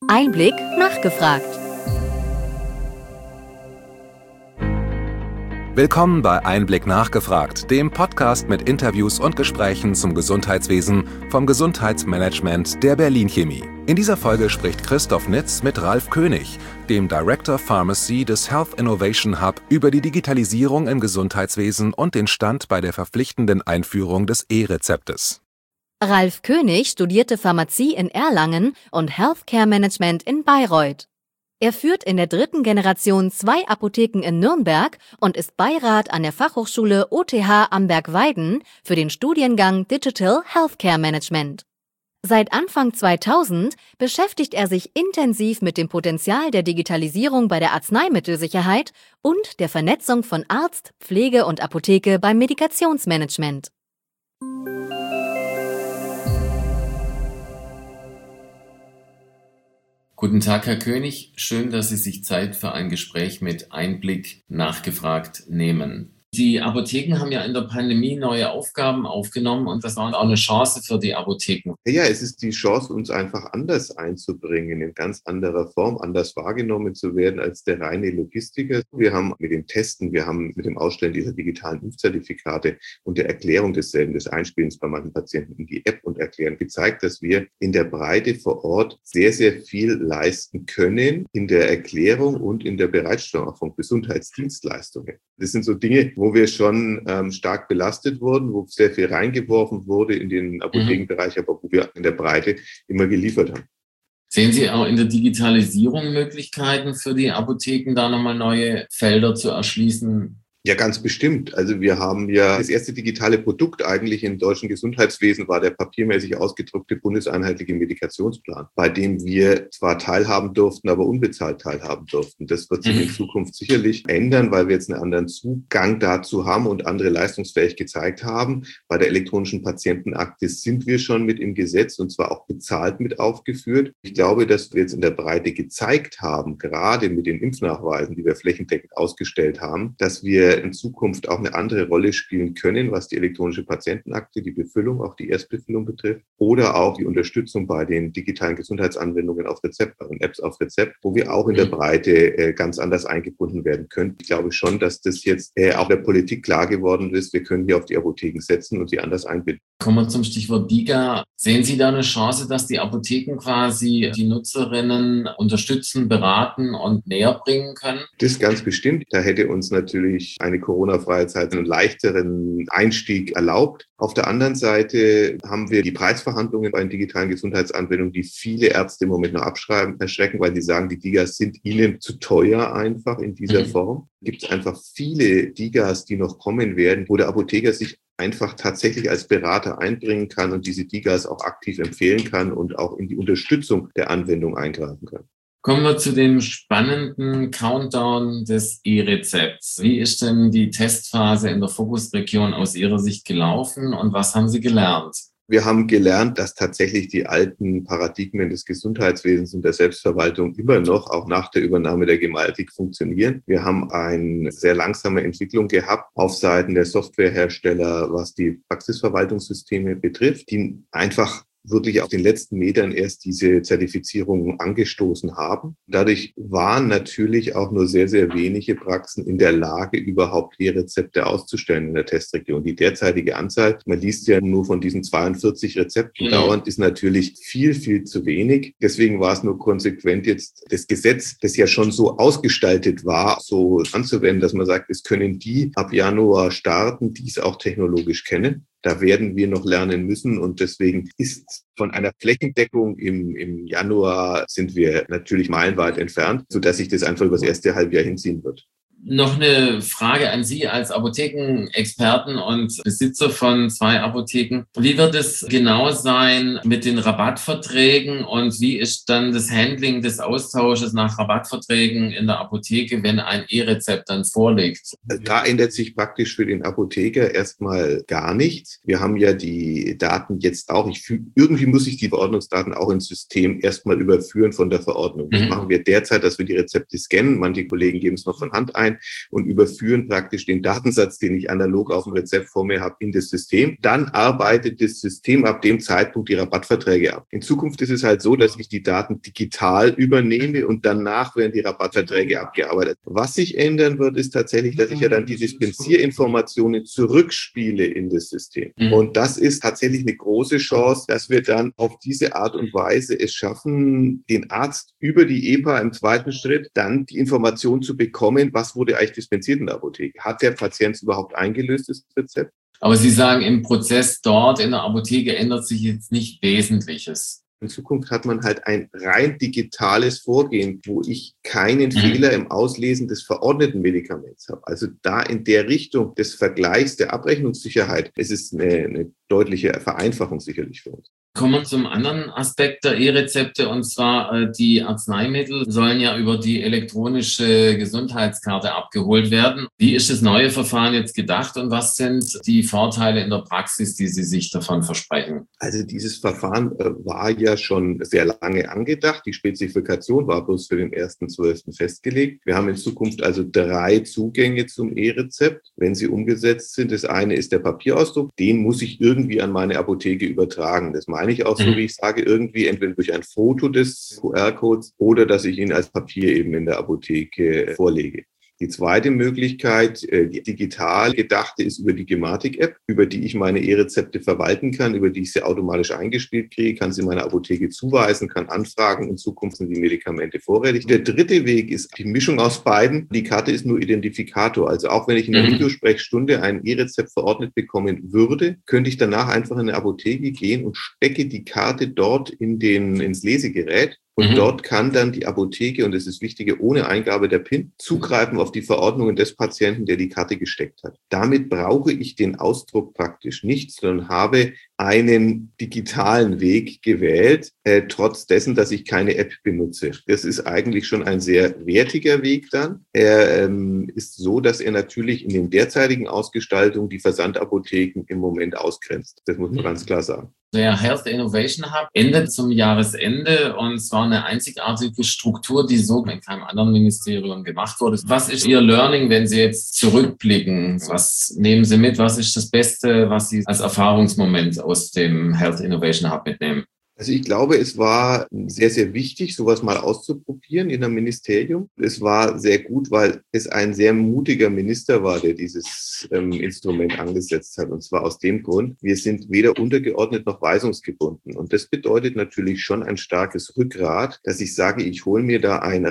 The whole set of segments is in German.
Einblick nachgefragt. Willkommen bei Einblick nachgefragt, dem Podcast mit Interviews und Gesprächen zum Gesundheitswesen vom Gesundheitsmanagement der Berlin Chemie. In dieser Folge spricht Christoph Nitz mit Ralf König, dem Director Pharmacy des Health Innovation Hub, über die Digitalisierung im Gesundheitswesen und den Stand bei der verpflichtenden Einführung des E-Rezeptes. Ralf König studierte Pharmazie in Erlangen und Healthcare Management in Bayreuth. Er führt in der 3. Generation 2 Apotheken in Nürnberg und ist Beirat an der Fachhochschule OTH Amberg-Weiden für den Studiengang Digital Healthcare Management. Seit Anfang 2000 beschäftigt er sich intensiv mit dem Potenzial der Digitalisierung bei der Arzneimittelsicherheit und der Vernetzung von Arzt, Pflege und Apotheke beim Medikationsmanagement. Guten Tag, Herr König. Schön, dass Sie sich Zeit für ein Gespräch mit Einblick nachgefragt nehmen. Die Apotheken haben ja in der Pandemie neue Aufgaben aufgenommen und das war auch eine Chance für die Apotheken. Ja, es ist die Chance, uns einfach anders einzubringen, in ganz anderer Form, anders wahrgenommen zu werden als der reine Logistiker. Wir haben mit dem Testen, wir haben mit dem Ausstellen dieser digitalen Impfzertifikate und der Erklärung desselben, des Einspielens bei manchen Patienten in die App und Erklären gezeigt, dass wir in der Breite vor Ort sehr, sehr viel leisten können in der Erklärung und in der Bereitstellung auch von Gesundheitsdienstleistungen. Das sind so Dinge, wo wir schon stark belastet wurden, wo sehr viel reingeworfen wurde in den Apothekenbereich, aber wo wir in der Breite immer geliefert haben. Sehen Sie auch in der Digitalisierung Möglichkeiten für die Apotheken, da nochmal neue Felder zu erschließen? Ja, ganz bestimmt. Also wir haben ja das erste digitale Produkt eigentlich im deutschen Gesundheitswesen war der papiermäßig ausgedruckte bundeseinheitliche Medikationsplan, bei dem wir zwar teilhaben durften, aber unbezahlt teilhaben durften. Das wird sich in Zukunft sicherlich ändern, weil wir jetzt einen anderen Zugang dazu haben und andere leistungsfähig gezeigt haben. Bei der elektronischen Patientenakte sind wir schon mit im Gesetz und zwar auch bezahlt mit aufgeführt. Ich glaube, dass wir jetzt in der Breite gezeigt haben, gerade mit den Impfnachweisen, die wir flächendeckend ausgestellt haben, dass wir in Zukunft auch eine andere Rolle spielen können, was die elektronische Patientenakte, die Befüllung, auch die Erstbefüllung betrifft oder auch die Unterstützung bei den digitalen Gesundheitsanwendungen auf Rezept, bei den Apps auf Rezept, wo wir auch in der Breite ganz anders eingebunden werden können. Ich glaube schon, dass das jetzt auch der Politik klar geworden ist. Wir können hier auf die Apotheken setzen und sie anders einbinden. Kommen wir zum Stichwort DiGA. Sehen Sie da eine Chance, dass die Apotheken quasi die Nutzerinnen unterstützen, beraten und näher bringen können? Das ganz bestimmt. Da hätte uns natürlich eine Corona-freie Zeit einen leichteren Einstieg erlaubt. Auf der anderen Seite haben wir die Preisverhandlungen bei den digitalen Gesundheitsanwendungen, die viele Ärzte im Moment noch erschrecken, weil sie sagen, die DiGAs sind ihnen zu teuer einfach in dieser Form. Es gibt einfach viele DiGAs, die noch kommen werden, wo der Apotheker sich einfach tatsächlich als Berater einbringen kann und diese DiGAs auch aktiv empfehlen kann und auch in die Unterstützung der Anwendung eingreifen kann. Kommen wir zu dem spannenden Countdown des E-Rezepts. Wie ist denn die Testphase in der Fokusregion aus Ihrer Sicht gelaufen und was haben Sie gelernt? Wir haben gelernt, dass tatsächlich die alten Paradigmen des Gesundheitswesens und der Selbstverwaltung immer noch, auch nach der Übernahme der Gematik, funktionieren. Wir haben eine sehr langsame Entwicklung gehabt auf Seiten der Softwarehersteller, was die Praxisverwaltungssysteme betrifft, die einfach wirklich auf den letzten Metern erst diese Zertifizierung angestoßen haben. Dadurch waren natürlich auch nur sehr, sehr wenige Praxen in der Lage, überhaupt E-Rezepte auszustellen in der Testregion. Die derzeitige Anzahl, man liest ja nur von diesen 42 Rezepten dauernd, ist natürlich viel, viel zu wenig. Deswegen war es nur konsequent, jetzt das Gesetz, das ja schon so ausgestaltet war, so anzuwenden, dass man sagt, es können die ab Januar starten, die es auch technologisch kennen. Da werden wir noch lernen müssen und deswegen ist von einer Flächendeckung im Januar sind wir natürlich meilenweit entfernt, sodass sich das einfach über das erste Halbjahr hinziehen wird. Noch eine Frage an Sie als Apothekenexperten und Besitzer von 2 Apotheken. Wie wird es genau sein mit den Rabattverträgen und wie ist dann das Handling des Austausches nach Rabattverträgen in der Apotheke, wenn ein E-Rezept dann vorliegt? Da ändert sich praktisch für den Apotheker erstmal gar nichts. Wir haben ja die Daten jetzt auch. Irgendwie muss ich die Verordnungsdaten auch ins System erstmal überführen von der Verordnung. Das machen wir derzeit, dass wir die Rezepte scannen. Manche Kollegen geben es noch von Hand ein. ein und überführen praktisch den Datensatz, den ich analog auf dem Rezept vor mir habe, in das System. Dann arbeitet das System ab dem Zeitpunkt die Rabattverträge ab. In Zukunft ist es halt so, dass ich die Daten digital übernehme und danach werden die Rabattverträge abgearbeitet. Was sich ändern wird, ist tatsächlich, dass ich ja dann die Dispensierinformationen zurückspiele in das System. Und das ist tatsächlich eine große Chance, dass wir dann auf diese Art und Weise es schaffen, den Arzt über die EPA im zweiten Schritt dann die Information zu bekommen, was wurde eigentlich dispensiert in der Apotheke. Hat der Patient überhaupt eingelöst, das Rezept? Aber Sie sagen, im Prozess dort in der Apotheke ändert sich jetzt nicht Wesentliches. In Zukunft hat man halt ein rein digitales Vorgehen, wo ich keinen Fehler im Auslesen des verordneten Medikaments habe. Also da in der Richtung des Vergleichs der Abrechnungssicherheit, es ist eine deutliche Vereinfachung sicherlich für uns. Kommen wir zum anderen Aspekt der E-Rezepte, und zwar die Arzneimittel sollen ja über die elektronische Gesundheitskarte abgeholt werden. Wie ist das neue Verfahren jetzt gedacht und was sind die Vorteile in der Praxis, die Sie sich davon versprechen? Also dieses Verfahren war ja schon sehr lange angedacht. Die Spezifikation war bloß für den 1.12. festgelegt. Wir haben in Zukunft also 3 Zugänge zum E-Rezept, wenn sie umgesetzt sind. Das eine ist der Papierausdruck, den muss ich irgendwie an meine Apotheke übertragen. Das meine ich auch so, wie ich sage, irgendwie entweder durch ein Foto des QR-Codes oder dass ich ihn als Papier eben in der Apotheke vorlege. Die zweite Möglichkeit, die digital gedachte, ist über die Gematik-App, über die ich meine E-Rezepte verwalten kann, über die ich sie automatisch eingespielt kriege, kann sie meiner Apotheke zuweisen, kann anfragen, in Zukunft sind die Medikamente vorrätig. Der dritte Weg ist die Mischung aus beiden. Die Karte ist nur Identifikator. Also auch wenn ich in der Videosprechstunde ein E-Rezept verordnet bekommen würde, könnte ich danach einfach in eine Apotheke gehen und stecke die Karte dort ins Lesegerät. Und dort kann dann die Apotheke, und das ist wichtig, ohne Eingabe der PIN, zugreifen auf die Verordnungen des Patienten, der die Karte gesteckt hat. Damit brauche ich den Ausdruck praktisch nicht, sondern habe einen digitalen Weg gewählt, trotz dessen, dass ich keine App benutze. Das ist eigentlich schon ein sehr wertiger Weg dann. Er ist so, dass er natürlich in den derzeitigen Ausgestaltungen die Versandapotheken im Moment ausgrenzt. Das muss man ganz klar sagen. Der Health Innovation Hub endet zum Jahresende und zwar eine einzigartige Struktur, die so in keinem anderen Ministerium gemacht wurde. Was ist Ihr Learning, wenn Sie jetzt zurückblicken? Was nehmen Sie mit? Was ist das Beste, was Sie als Erfahrungsmoment aus dem Health Innovation Hub mitnehmen? Also ich glaube, es war sehr, sehr wichtig, sowas mal auszuprobieren in einem Ministerium. Es war sehr gut, weil es ein sehr mutiger Minister war, der dieses Instrument angesetzt hat. Und zwar aus dem Grund, wir sind weder untergeordnet noch weisungsgebunden. Und das bedeutet natürlich schon ein starkes Rückgrat, dass ich sage, ich hole mir da ein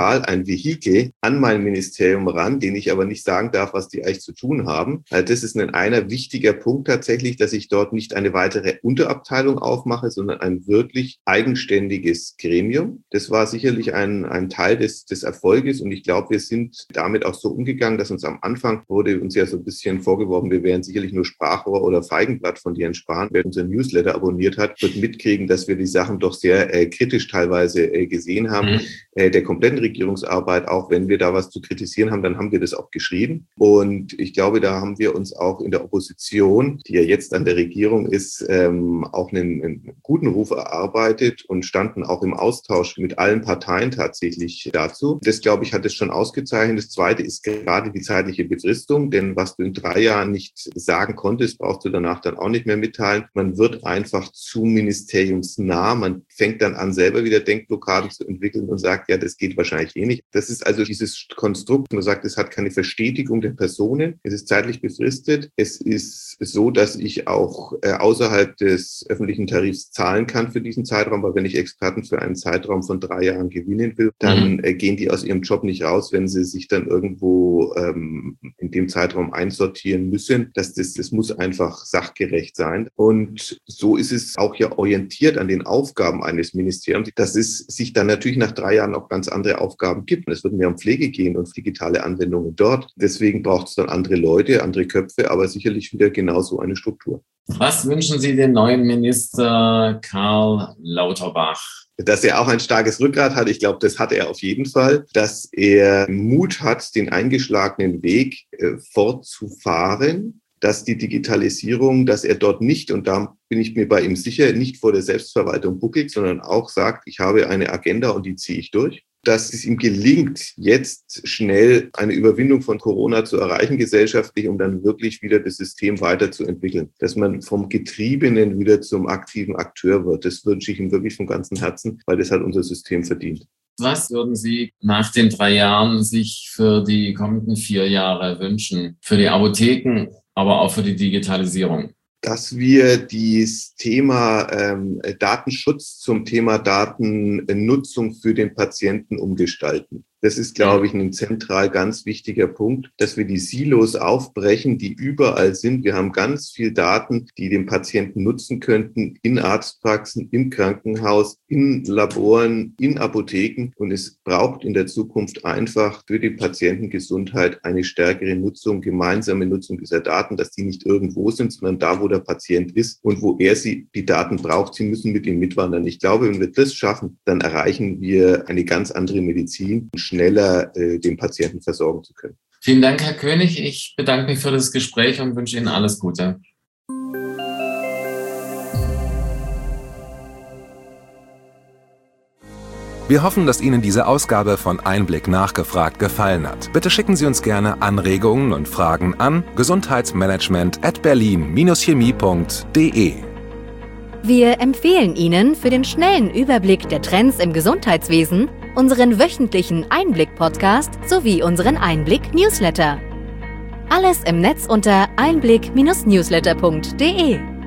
Vehikel an mein Ministerium ran, den ich aber nicht sagen darf, was die eigentlich zu tun haben. Also das ist einer wichtiger Punkt tatsächlich, dass ich dort nicht eine weitere Unterabteilung aufmache, sondern ein wirklich eigenständiges Gremium. Das war sicherlich ein Teil des Erfolges und ich glaube, wir sind damit auch so umgegangen, dass uns am Anfang wurde uns ja so ein bisschen vorgeworfen, wir wären sicherlich nur Sprachrohr oder Feigenblatt von Jens Spahn. Wer unseren Newsletter abonniert hat, wird mitkriegen, dass wir die Sachen doch sehr kritisch teilweise gesehen haben. Der kompletten Regierungsarbeit, auch wenn wir da was zu kritisieren haben, dann haben wir das auch geschrieben. Und ich glaube, da haben wir uns auch in der Opposition, die ja jetzt an der Regierung ist, auch einen guten Ruf erarbeitet und standen auch im Austausch mit allen Parteien tatsächlich dazu. Das, glaube ich, hat es schon ausgezeichnet. Das Zweite ist gerade die zeitliche Befristung, denn was du in 3 Jahren nicht sagen konntest, brauchst du danach dann auch nicht mehr mitteilen. Man wird einfach zu ministeriumsnah. Man fängt dann an, selber wieder Denkblockaden zu entwickeln und sagt, ja, das geht wahrscheinlich eh nicht. Das ist also dieses Konstrukt, man sagt, es hat keine Verstetigung der Personen. Es ist zeitlich befristet. Es ist so, dass ich auch außerhalb des öffentlichen Tarifs zahlen kann für diesen Zeitraum, weil wenn ich Experten für einen Zeitraum von 3 Jahren gewinnen will, dann gehen die aus ihrem Job nicht raus, wenn sie sich dann irgendwo in dem Zeitraum einsortieren müssen. Das muss einfach sachgerecht sein. Und so ist es auch ja orientiert an den Aufgaben eines Ministeriums, dass es sich dann natürlich nach 3 Jahren auch ganz andere Aufgaben gibt. Es wird mehr um Pflege gehen und digitale Anwendungen dort. Deswegen braucht es dann andere Leute, andere Köpfe, aber sicherlich wieder genauso eine Struktur. Was wünschen Sie dem neuen Minister Karl Lauterbach? Dass er auch ein starkes Rückgrat hat, ich glaube, das hat er auf jeden Fall. Dass er Mut hat, den eingeschlagenen Weg fortzufahren. Dass die Digitalisierung, dass er dort nicht, und da bin ich mir bei ihm sicher, nicht vor der Selbstverwaltung buckelt, sondern auch sagt, ich habe eine Agenda und die ziehe ich durch. dass es ihm gelingt, jetzt schnell eine Überwindung von Corona zu erreichen gesellschaftlich, um dann wirklich wieder das System weiterzuentwickeln. Dass man vom Getriebenen wieder zum aktiven Akteur wird. Das wünsche ich ihm wirklich von ganzem Herzen, weil das hat unser System verdient. Was würden Sie nach den 3 Jahren sich für die kommenden 4 Jahre wünschen? Für die Apotheken, aber auch für die Digitalisierung? Dass wir das Thema Datenschutz zum Thema Datennutzung für den Patienten umgestalten. Das ist, glaube ich, ein zentral ganz wichtiger Punkt, dass wir die Silos aufbrechen, die überall sind. Wir haben ganz viel Daten, die den Patienten nutzen könnten, in Arztpraxen, im Krankenhaus, in Laboren, in Apotheken. Und es braucht in der Zukunft einfach für die Patientengesundheit eine stärkere Nutzung, gemeinsame Nutzung dieser Daten, dass die nicht irgendwo sind, sondern da, wo der Patient ist und wo er die Daten braucht. Sie müssen mit ihm mitwandern. Ich glaube, wenn wir das schaffen, dann erreichen wir eine ganz andere Medizin, schneller den Patienten versorgen zu können. Vielen Dank, Herr König. Ich bedanke mich für das Gespräch und wünsche Ihnen alles Gute. Wir hoffen, dass Ihnen diese Ausgabe von Einblick nachgefragt gefallen hat. Bitte schicken Sie uns gerne Anregungen und Fragen an gesundheitsmanagement@berlin-chemie.de. Wir empfehlen Ihnen für den schnellen Überblick der Trends im Gesundheitswesen unseren wöchentlichen Einblick-Podcast sowie unseren Einblick-Newsletter. Alles im Netz unter einblick-newsletter.de.